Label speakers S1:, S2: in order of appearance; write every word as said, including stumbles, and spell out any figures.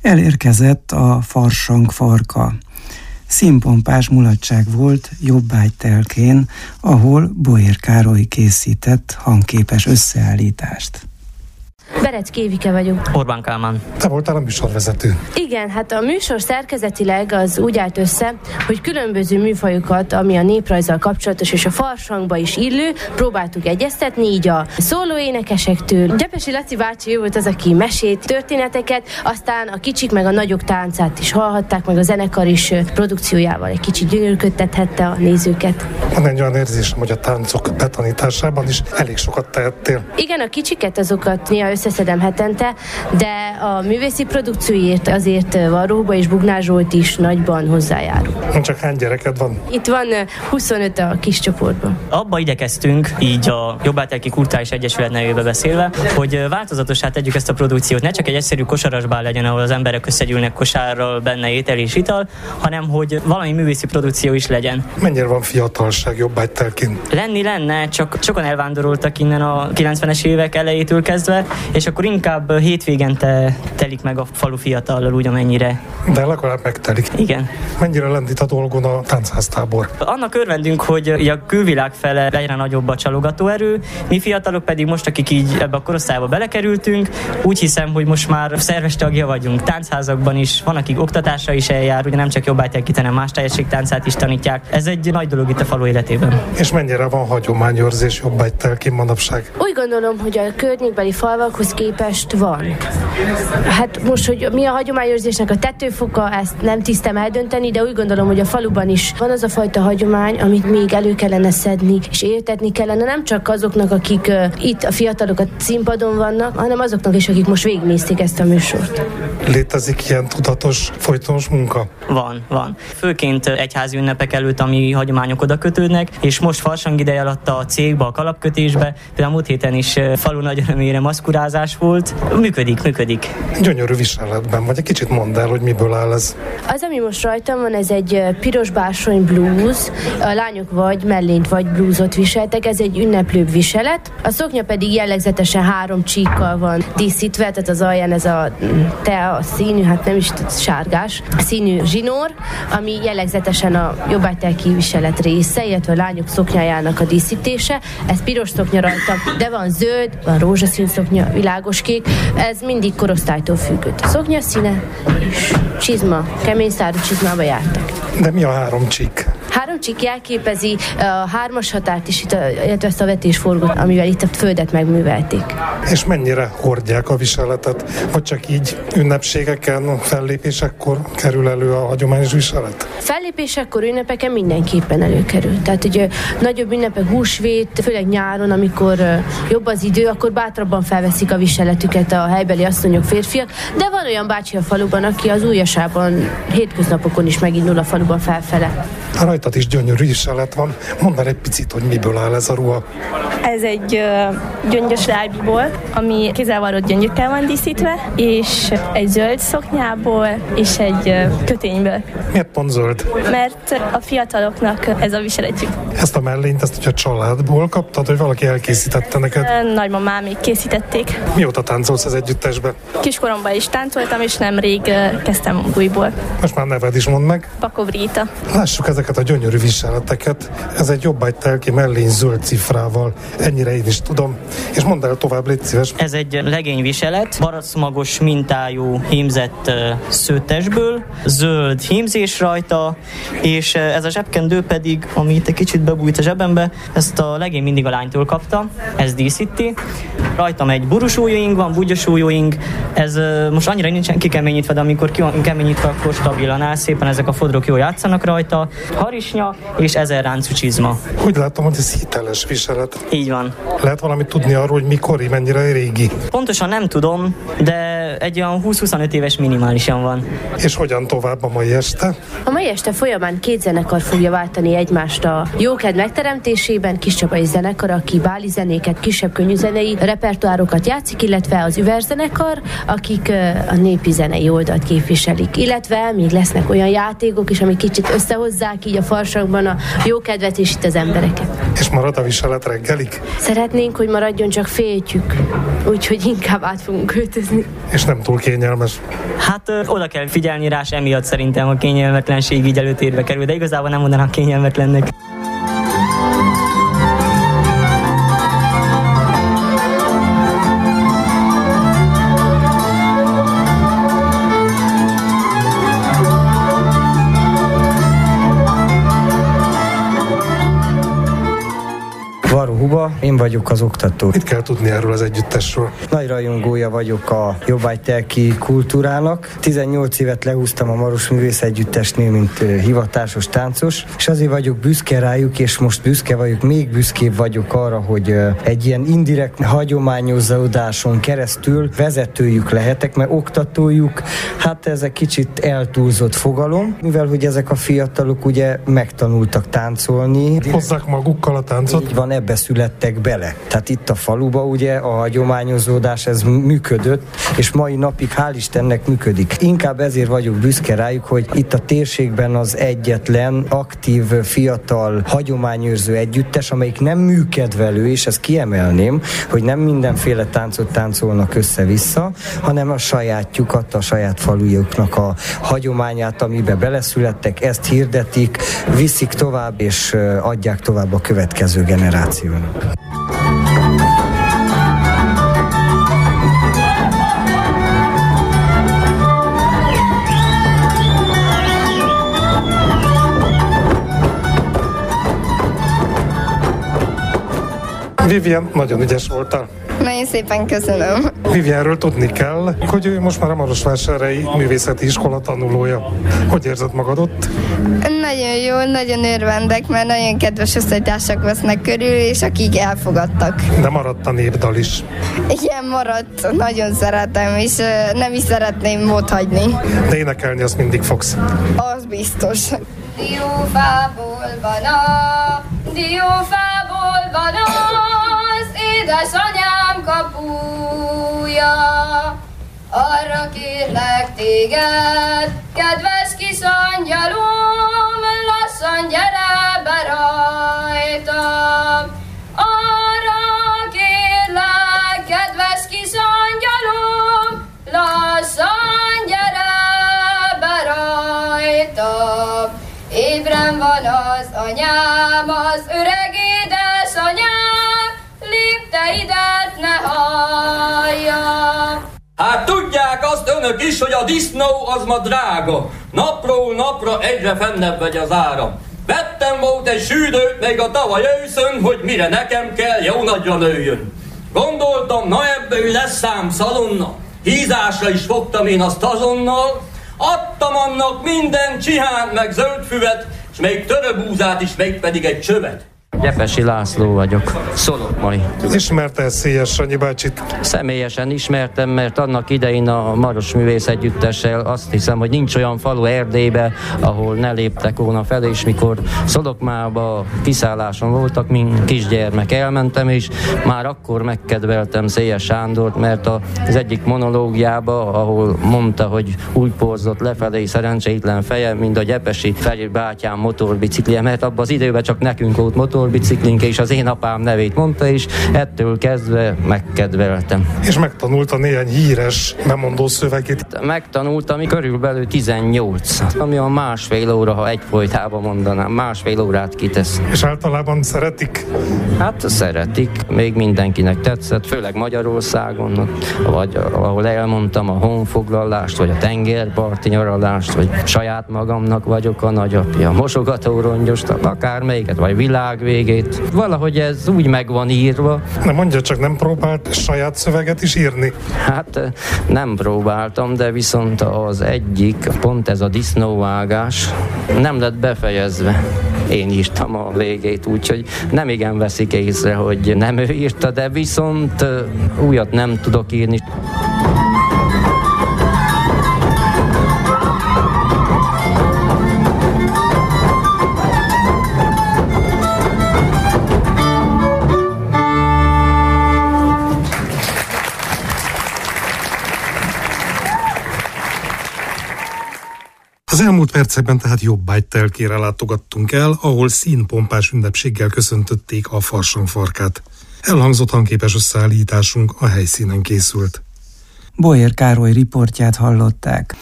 S1: Elérkezett a farsang farka. Színpompás mulatság volt Jobbágytelkén, ahol Boér Károly készített hangképes összeállítást.
S2: Berecki Évike vagyok.
S3: Orbán Kálmán.
S4: Te voltál a műsorvezető.
S2: Igen, hát a műsor szerkezetileg az úgy állt össze, hogy különböző műfajokat, ami a néprajzzal kapcsolatos és a farsangba is illő, próbáltuk egyeztetni, így a szólóénekesektől. Gyepesi Laci bácsi volt az, aki mesét, történeteket, aztán a kicsik meg a nagyok táncát is hallhatták, meg a zenekar is produkciójával egy kicsit gyönyörködtethette a nézőket.
S4: Van egy olyan érzésem, hogy a táncok betanításában is elég sokat tehettél.
S2: Igen, a kicsiket azokat néha összeszedem hetente, de a művészi produkcióért azért Varróba és Bugnár Zsolt is nagyban hozzájárul.
S4: Csak hány gyereked van?
S2: Itt van huszonöt a kis csoportban.
S3: Abba igyekeztünk, így a Jobbágytelki Kulturális Egyesület nevébe beszélve, hogy változatossá tegyük ezt a produkciót. Ne csak egy egyszerű kosarasbál legyen, ahol az emberek összegyűlnek kosárral, benne étel és ital, hanem hogy valami művészi produkció is legyen.
S4: Mennyire van fiatalság Jobbágytelkin?
S3: Lenni lenne, csak sokan elvándoroltak innen a kilencvenes évek elejétől kezdve, és akkor inkább hétvégente telik meg a falu fiatallal úgy, amennyire.
S4: De legalább megtelik.
S3: Igen.
S4: Mennyire lendít a dolgon a táncháztábor?
S3: Annak örvendünk, hogy a külvilág fele egyre nagyobb a csalogatóerő, mi fiatalok pedig most, akik így ebbe a korosztályba belekerültünk, úgy hiszem, hogy most már szerves tagja vagyunk. Táncházakban is, van, akik oktatásra is eljár, ugye nem csak Jobbágytelkit, hanem más táncát is tanítják. Ez egy nagy dolog itt a falu életében.
S4: És mennyire van hagyományőrzés Jobbágytelkin manapság?
S2: Úgy gondolom, hogy a környékbeli falvakhoz képest van. Hát most, hogy mi a hagyományőrzésnek a tetőfoka, ezt nem tisztem eldönteni, de úgy gondolom, hogy a faluban is van az a fajta hagyomány, amit még elő kellene szedni, és éltetni kellene nem csak azoknak, akik uh, itt a fiatalok a színpadon vannak, hanem azoknak is, akik most végignézték ezt a műsort.
S4: Létezik ilyen tudatos, folytonos munka?
S3: Van, van. Főként egyházi ünnepek előtt, ami hagyományok oda kötődnek, és most farsang ideje alatt a cégbe, a kalapkötésbe, például múlt héten is falu nagy örömére maszkurázás volt. Működik, működik.
S4: Gyönyörű viseletben vagy, egy kicsit mondd el, hogy miből áll ez.
S2: Az, ami most rajtam van, ez egy piros bársony blúz. A lányok vagy mellényt, vagy blúzot viseltek, ez egy ünneplőbb viselet. A szoknya pedig jellegzetesen három csíkkal van díszítve, tehát az alján ez a tea színű, hát nem is sárgás, színű zsinór, ami jellegzetesen a jobbágytelki viselet része, illetve a lányok szoknyájának a díszítése. Ez piros szoknya rajtam, de van zöld, van rózsaszín szoknya, világos kék, ez mindig korosztálytól függött. A szoknya színe és csizma, kemény szárú csizmába jártak.
S4: De mi a három csík?
S2: Három csík jelképezi a hármas határt is, illetve ezt a vetésforgót, amivel itt a földet megművelték.
S4: És mennyire hordják a viseletet? Vagy csak így ünnepségeken, fellépésekor kerül elő a hagyományos viselet?
S2: Fellépésekkor, ünnepeken mindenképpen előkerül. Tehát, hogy nagyobb ünnepek, húsvét, főleg nyáron, amikor jobb az idő, akkor bátrabban felveszik a viseletüket a helybeli asszonyok, férfiak, de van olyan bácsi a faluban, aki az ujjasában, hétköznapokon is megindul a faluban felfele.
S4: A rajtad is gyönyörű viselet van. Mondd már egy picit, hogy miből áll ez a ruha.
S5: Ez egy uh, gyöngyös rábiból, ami kézzelvarrott gyöngyökkel van díszítve, és egy zöld szoknyából, és egy uh, kötényből.
S4: Miért pont zöld?
S5: Mert a fiataloknak ez a viseletjük.
S4: Ezt a mellényt, ezt a családból kaptad, hogy valaki elkészítette neked?
S5: Nagymamámék készítették.
S4: Mióta táncolsz az együttesbe?
S5: Kiskoromban is táncoltam, és nemrég uh, kezdtem újból.
S4: Most már neved is mondd meg.
S5: Pakov Ríta.
S4: Lássuk ezeket a gyönyörű viseleteket. Ez egy Jobbágytelki mellény zöld cifrával. Ennyire én is tudom. És mondd el tovább, légy szíves.
S3: Ez egy legényviselet, baracmagos mintájú hímzett uh, szőttesből, zöld hímzés rajta, és uh, ez a zsebkendő pedig, ami itt egy kicsit bebújt a zsebembe, ezt a legény mindig a lánytól kapta, ez díszíti. Rajtam egy burusújóing van, bugyosújóing, ez uh, most annyira nincsen kikeményítve, de amikor ki van keményítve, akkor stabilan áll, szépen ezek a fodrok jól játszanak rajta, harisnya és ezer ráncú csizma.
S4: Úgy látom, hogy ez hiteles viselet.
S3: Így van.
S4: Lehet valamit tudni arról, hogy mikori, mennyire régi?
S3: Pontosan nem tudom, de egy olyan húsz-huszonöt éves minimálisan van.
S4: És hogyan tovább a mai este?
S2: A mai este folyamán két zenekar fogja váltani egymást a jókedv megteremtésében, Kiscsapai zenekar, aki báli zenéket, kisebb könnyűzenei repertoárokat játszik, illetve az Überzenekar, akik a népi zenei oldalt képviselik. Illetve még lesznek olyan játékok is, amik kicsit összehozzák hívják így a farsangban a jókedvet és itt az embereket.
S4: És marad a viselet reggelig?
S2: Szeretnénk, hogy maradjon, csak féltjük, úgyhogy inkább át fogunk költözni.
S4: És nem túl kényelmes?
S3: Hát ö, oda kell figyelni rá, emiatt szerintem a kényelmetlenség így előtérbe kerül, de igazából nem mondanám kényelmetlennek.
S6: Varó Huba, én vagyok az oktató.
S4: Mit kell tudni erről az együttesről?
S6: Nagy rajongója vagyok a jobbágytelki kultúrának. tizennyolc évet lehúztam a Maros Művész Együttesnél, mint hivatásos táncos, és azért vagyok büszke rájuk, és most büszke vagyok, még büszkébb vagyok arra, hogy egy ilyen indirekt hagyományozódáson keresztül vezetőjük lehetek, mert oktatójuk, hát ez egy kicsit eltúlzott fogalom, mivel hogy ezek a fiatalok ugye megtanultak táncolni.
S4: Hozzák magukkal a táncot?
S6: Így van, ebbe születtek bele. Tehát itt a faluba ugye a hagyományozódás ez működött, és mai napig hál' Istennek működik. Inkább ezért vagyok büszke rájuk, hogy itt a térségben az egyetlen aktív, fiatal, hagyományőrző együttes, amelyik nem műkedvelő, és ezt kiemelném, hogy nem mindenféle táncot táncolnak össze-vissza, hanem a sajátjukat, a saját falujuknak a hagyományát, amiben beleszülettek, ezt hirdetik, viszik tovább, és adják tovább a következő generációnak.
S4: Vivian, nagyon ügyes voltál.
S7: Nagyon szépen köszönöm.
S4: Vivianről tudni kell, hogy ő most már a Marosvásárhelyi Művészeti Iskola tanulója. Hogy érzed magad ott?
S7: Nagyon jó, nagyon örvendek, mert nagyon kedves osztálytársak vesznek körül, és akik elfogadtak.
S4: De maradt a népdal is.
S7: Igen, maradt. Nagyon szeretem, és nem is szeretném otthagyni.
S4: De énekelni azt mindig fogsz.
S7: Az biztos. Diófából van a, diófából van az édesanyám kapuja. Arra kérlek téged, kedves kis angyalom, lassan gyere be rajtam. Arra kérlek, kedves kis angyalom, lassan gyere be rajtam. Ébren van az anyám, az öreg édesanyám, lépte idet ne halljam.
S8: Hát tudják azt önök is, hogy a disznó az ma drága. Napról napra egyre fennebb vagy az ára. Vettem volt egy südőt még a tavaly őszön, hogy mire nekem kell, jó nagyra nőjön. Gondoltam, na ebből lesz szám szalonna. Hízásra is fogtam én azt azonnal. Adtam annak minden csihánt meg zöldfüvet, és még töröbúzát is, még pedig egy csövet.
S9: Gyepesi László vagyok, Szolokmai.
S4: Ismerte Széjes Sanyi bácsit?
S9: Személyesen ismertem, mert annak idején a Maros Művész Együttessel azt hiszem, hogy nincs olyan falu Erdélybe, ahol ne léptek volna fel, és mikor Szolokmába kiszálláson voltak, mint kisgyermek elmentem, és már akkor megkedveltem Széjes Sándort, mert az egyik monológiába, ahol mondta, hogy úgy porzott lefelé szerencsétlen feje, mint a gyepesi Feri bátyám motorbiciklije, mert abban az időben csak nekünk volt motor, biciklink, és az én apám nevét mondta, és ettől kezdve megkedveltem.
S4: És megtanulta néhány híres bemondó szövegét?
S9: Megtanultam körülbelül tizennyolc, ami a másfél óra, ha egyfolytában mondanám, másfél órát kitesz.
S4: És általában szeretik?
S9: Hát szeretik, még mindenkinek tetszett, főleg Magyarországon, vagy ahol elmondtam a honfoglalást, vagy a tengerparti nyaralást, vagy saját magamnak vagyok a nagyapja, mosogató rongyost, akár melyiket, vagy világ végét. Valahogy ez úgy meg van írva.
S4: Nem mondja, csak nem próbált saját szöveget is írni?
S9: Hát nem próbáltam, de viszont az egyik, pont ez a disznóvágás nem lett befejezve. Én írtam a végét, úgyhogy nem igen veszik észre, hogy nem ő írta, de viszont újat nem tudok írni.
S4: Az elmúlt percekben tehát Jobbágy telkére látogattunk el, ahol színpompás ünnepséggel köszöntötték a farsangfarkát. Elhangzott hangképes összeállításunk a helyszínen készült.
S1: Bolyér Károly riportját hallották.